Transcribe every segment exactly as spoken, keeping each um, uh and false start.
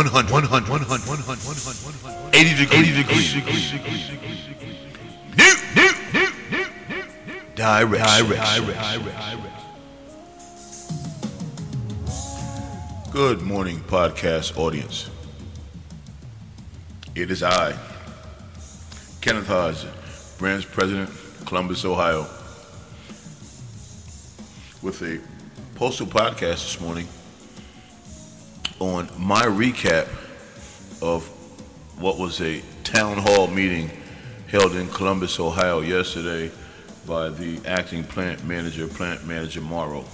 one hundred, one hundred, one hundred, one hundred, one hundred, eighty degrees, new, new, new, new, new, direction. Good morning, podcast audience. It is I, Kenneth Hodge, branch president, Columbus, Ohio, with a postal podcast this morning on my recap of what was a town hall meeting held in Columbus, Ohio yesterday by the acting plant manager, Plant Manager Morrow.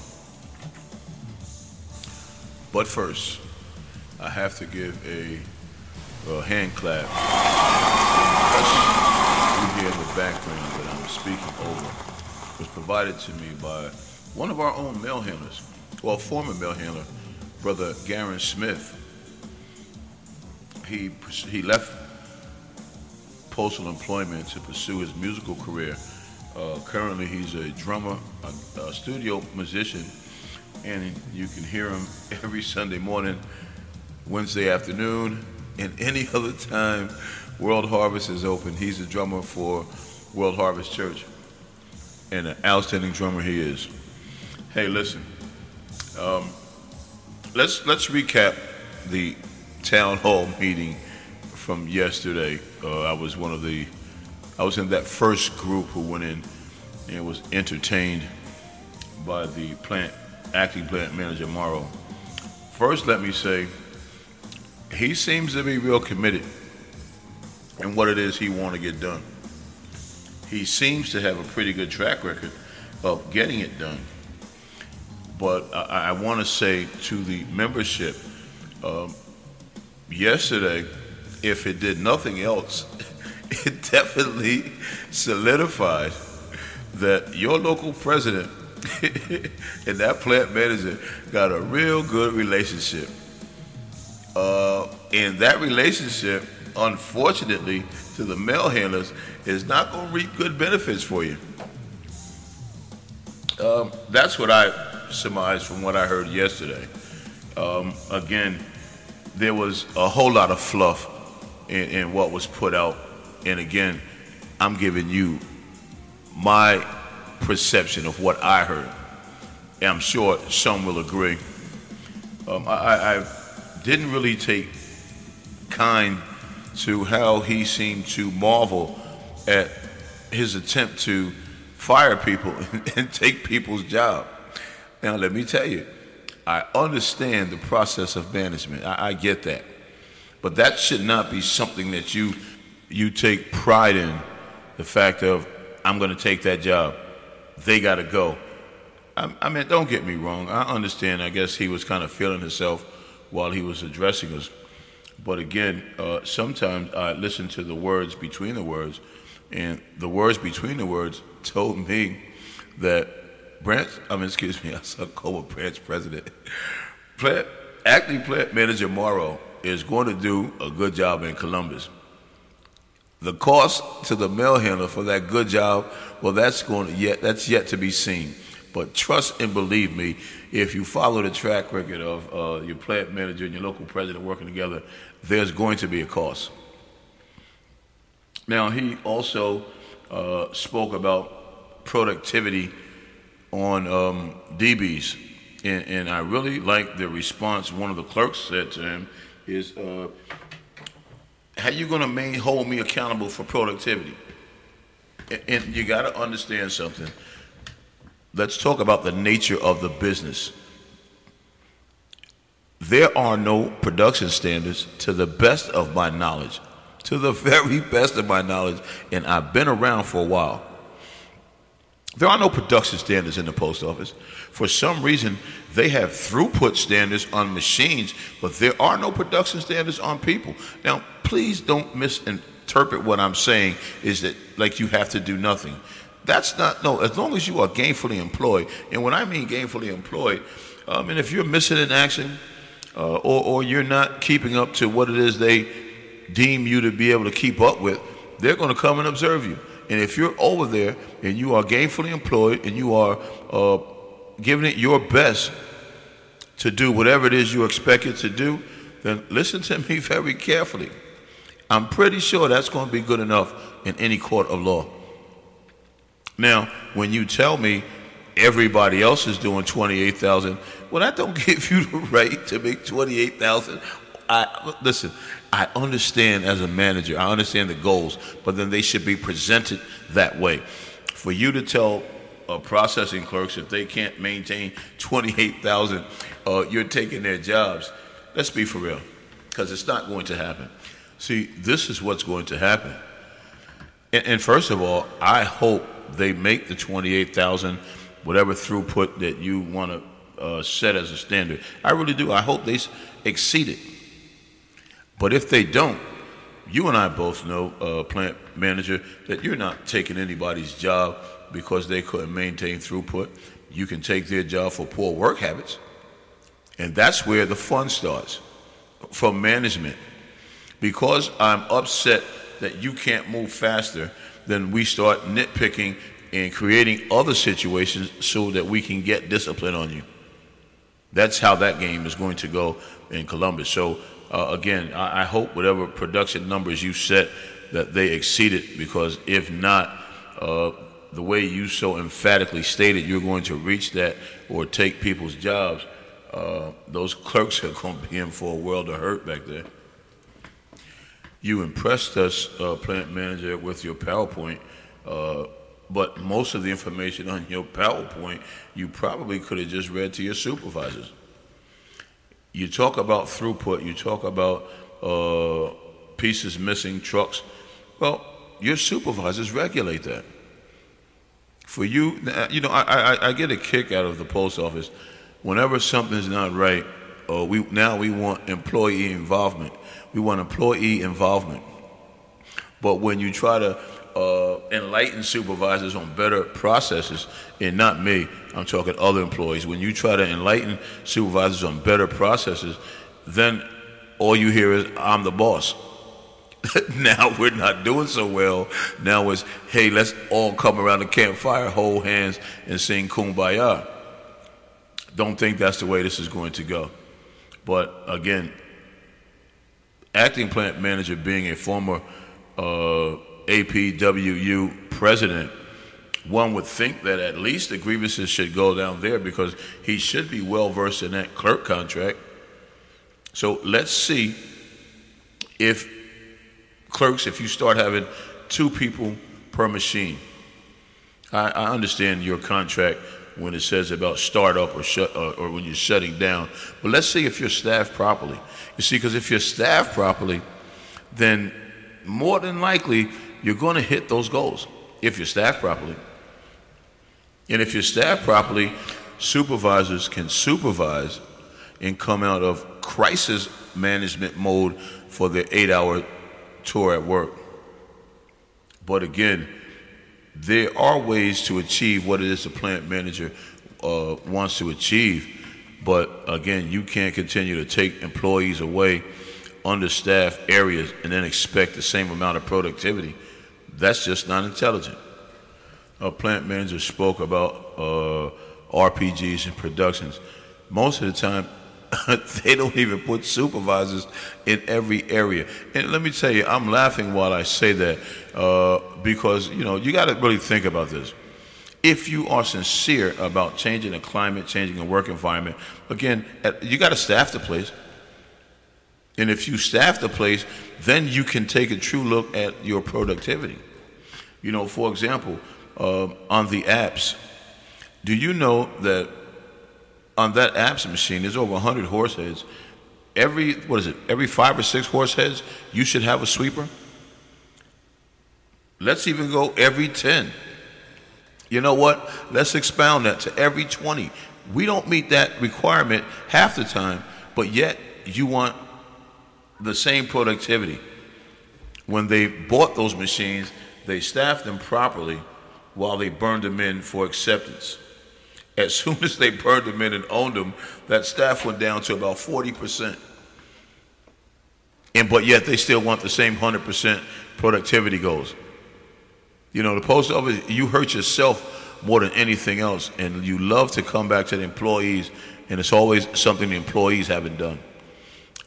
But first, I have to give a, a hand clap. You hear the background that I'm speaking over was provided to me by one of our own mail handlers, well, former mail handler, Brother Garen Smith. He he left postal employment to pursue his musical career. Uh, currently, he's a drummer, a, a studio musician, and you can hear him every Sunday morning, Wednesday afternoon, and any other time World Harvest is open. He's a drummer for World Harvest Church, and an outstanding drummer he is. Hey, listen. Um, Let's let's recap the town hall meeting from yesterday. Uh, I was one of the, I was in that first group who went in and was entertained by the plant acting plant manager Morrow. First, let me say, he seems to be real committed in what it is he want to get done. He seems to have a pretty good track record of getting it done. But I, I want to say to the membership, um, yesterday, if it did nothing else, it definitely solidified that your local president and that plant manager got a real good relationship. Uh, and that relationship, unfortunately, to the mail handlers, is not going to reap good benefits for you. Um, that's what I surmise from what I heard yesterday. Um, again, there was a whole lot of fluff in, in what was put out. And again, I'm giving you my perception of what I heard. And I'm sure some will agree. Um, I, I didn't really take kind to how he seemed to marvel at his attempt to fire people and take people's job. Now, let me tell you, I understand the process of management. I, I get that. But that should not be something that you you take pride in, the fact of, I'm going to take that job. They got to go. I, I mean, don't get me wrong. I understand. I guess he was kind of feeling himself while he was addressing us. But again, uh, sometimes I listen to the words between the words, and the words between the words told me that Branch, I mean, excuse me, I saw Cobra branch president. Plant, acting plant manager Morrow is going to do a good job in Columbus. The cost to the mail handler for that good job, well, that's going to yet that's yet to be seen. But trust and believe me, if you follow the track record of uh, your plant manager and your local president working together, there's going to be a cost. Now, he also uh, spoke about productivity on um, D Bs, and, and I really like the response one of the clerks said to him is, uh, how you going to hold me accountable for productivity? And, and you got to understand something. Let's talk about the nature of the business. There are no production standards, to the best of my knowledge, to the very best of my knowledge, and I've been around for a while. There are no production standards in the post office. For some reason, they have throughput standards on machines, but there are no production standards on people. Now, please don't misinterpret what I'm saying is that, like, you have to do nothing. That's not, no, as long as you are gainfully employed, and when I mean gainfully employed, um, and if you're missing in action, uh, or, or you're not keeping up to what it is they deem you to be able to keep up with, they're going to come and observe you. And if you're over there and you are gainfully employed and you are uh, giving it your best to do whatever it is you're expected to do, then listen to me very carefully. I'm pretty sure that's going to be good enough in any court of law. Now, when you tell me everybody else is doing twenty-eight thousand dollars, well, that don't give you the right to make twenty-eight thousand dollars. I, listen, I understand as a manager, I understand the goals, but then they should be presented that way. For you to tell uh, processing clerks if they can't maintain twenty-eight thousand dollars, uh, you're taking their jobs. Let's be for real, because it's not going to happen. See, this is what's going to happen. And, and first of all, I hope they make the twenty-eight thousand, whatever throughput that you want to uh, set as a standard. I really do. I hope they exceed it. But if they don't, you and I both know, uh, plant manager, that you're not taking anybody's job because they couldn't maintain throughput. You can take their job for poor work habits. And that's where the fun starts, from management. Because I'm upset that you can't move faster, then we start nitpicking and creating other situations so that we can get discipline on you. That's how that game is going to go in Columbus. So, uh, again, I, I hope whatever production numbers you set, that they exceed it, because if not, uh, the way you so emphatically stated you're going to reach that or take people's jobs, uh, those clerks are going to be in for a world of hurt back there. You impressed us, uh, plant manager, with your PowerPoint, uh, but most of the information on your PowerPoint you probably could have just read to your supervisors. You talk about throughput, you talk about uh, pieces missing, trucks. Well, your supervisors regulate that. For you, you know, I, I, I get a kick out of the post office. Whenever something's not right, uh, we now we want employee involvement. We want employee involvement. But when you try to uh, enlighten supervisors on better processes, and not me, I'm talking other employees, when you try to enlighten supervisors on better processes, then all you hear is, I'm the boss. Now we're not doing so well. Now it's, hey, let's all come around the campfire, hold hands, and sing Kumbaya. Don't think that's the way this is going to go. But again, acting plant manager, being a former uh, A P W U president, one would think that at least the grievances should go down there, because he should be well versed in that clerk contract. So let's see if clerks, if you start having two people per machine. I, I understand your contract when it says about startup or shut or, or when you're shutting down, but let's see if you're staffed properly. You see, because if you're staffed properly, then more than likely you're going to hit those goals if you're staffed properly. And if you're staffed properly, supervisors can supervise and come out of crisis management mode for their eight-hour tour at work. But again, there are ways to achieve what it is the plant manager uh, wants to achieve. But again, you can't continue to take employees away, understaffed areas, and then expect the same amount of productivity. That's just not intelligent. A plant manager spoke about uh, R P Gs and productions. Most of the time, they don't even put supervisors in every area. And let me tell you, I'm laughing while I say that uh, because, you know, you got to really think about this. If you are sincere about changing the climate, changing the work environment, again, you got to staff the place. And if you staff the place, then you can take a true look at your productivity. You know, for example, uh, on the apps, do you know that on that apps machine, there's over one hundred horse heads. Every, what is it, every five or six horse heads, you should have a sweeper. Let's even go every ten. You know what? Let's expound that to every twenty. We don't meet that requirement half the time, but yet you want the same productivity. When they bought those machines, they staffed them properly while they burned them in for acceptance. As soon as they burned them in and owned them, that staff went down to about forty percent. And but yet they still want the same one hundred percent productivity goals. You know, the post office, you hurt yourself more than anything else, and you love to come back to the employees, and it's always something the employees haven't done.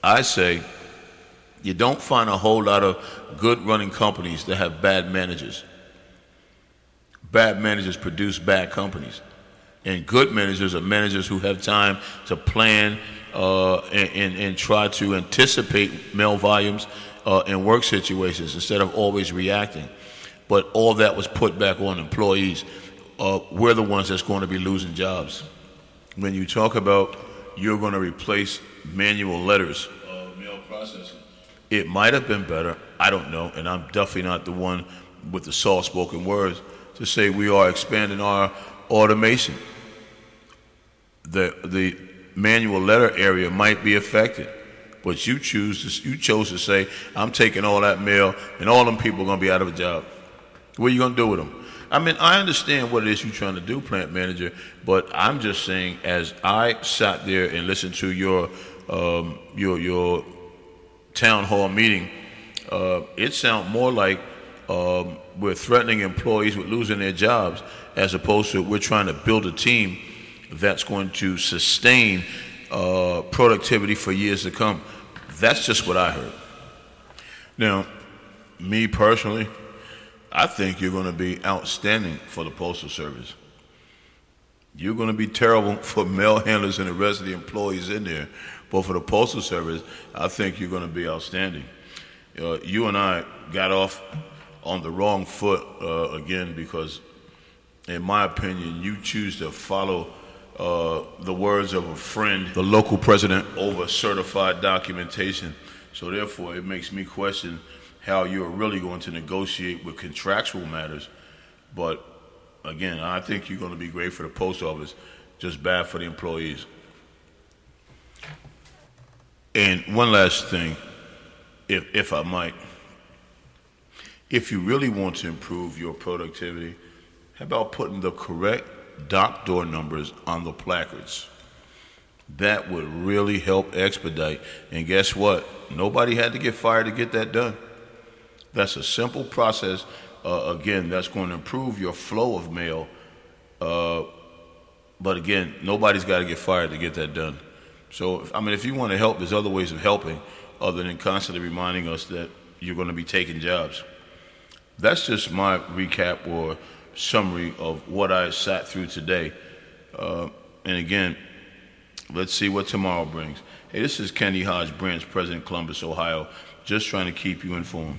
I say you don't find a whole lot of good running companies that have bad managers. Bad managers produce bad companies. And good managers are managers who have time to plan uh, and, and, and try to anticipate mail volumes uh, in work situations instead of always reacting. But all that was put back on employees. Uh, we're the ones that's going to be losing jobs. When you talk about you're going to replace manual letters, uh, mail processing, it might have been better. I don't know, and I'm definitely not the one with the soft-spoken words to say we are expanding our automation. The the manual letter area might be affected, but you choose to, you chose to say I'm taking all that mail, and all them people are going to be out of a job. What are you going to do with them? I mean, I understand what it is you're trying to do, plant manager, but I'm just saying, as I sat there and listened to your um, your your town hall meeting, uh, it sounded more like um, we're threatening employees with losing their jobs, as opposed to we're trying to build a team that's going to sustain uh, productivity for years to come. That's just what I heard. Now, me personally, I think you're going to be outstanding for the Postal Service. You're going to be terrible for mail handlers and the rest of the employees in there. But for the Postal Service, I think you're going to be outstanding. Uh, you and I got off on the wrong foot uh, again because, in my opinion, you choose to follow uh, the words of a friend, the local president, over certified documentation. So therefore, it makes me question how you're really going to negotiate with contractual matters. But again, I think you're going to be great for the post office, just bad for the employees. And one last thing, if if I might, if you really want to improve your productivity, how about putting the correct dock door numbers on the placards? That would really help expedite. And guess what? Nobody had to get fired to get that done. That's a simple process. Uh, again, that's going to improve your flow of mail. Uh, but again, nobody's got to get fired to get that done. So, if, I mean, if you want to help, there's other ways of helping other than constantly reminding us that you're going to be taking jobs. That's just my recap or summary of what I sat through today. Uh, and again, let's see what tomorrow brings. Hey, this is Kenny Hodge, branch president, Columbus, Ohio, just trying to keep you informed.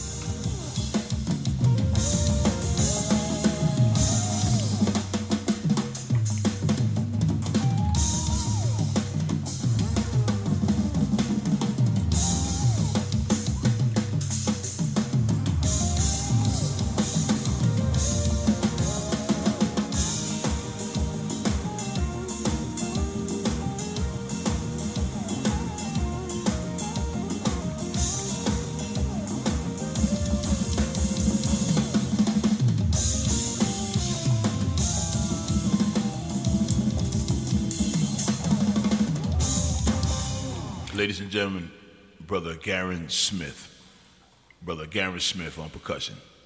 Ladies and gentlemen, Brother Garen Smith. Brother Garen Smith on percussion.